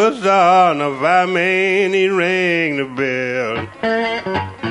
the son of a man, he rang the bell.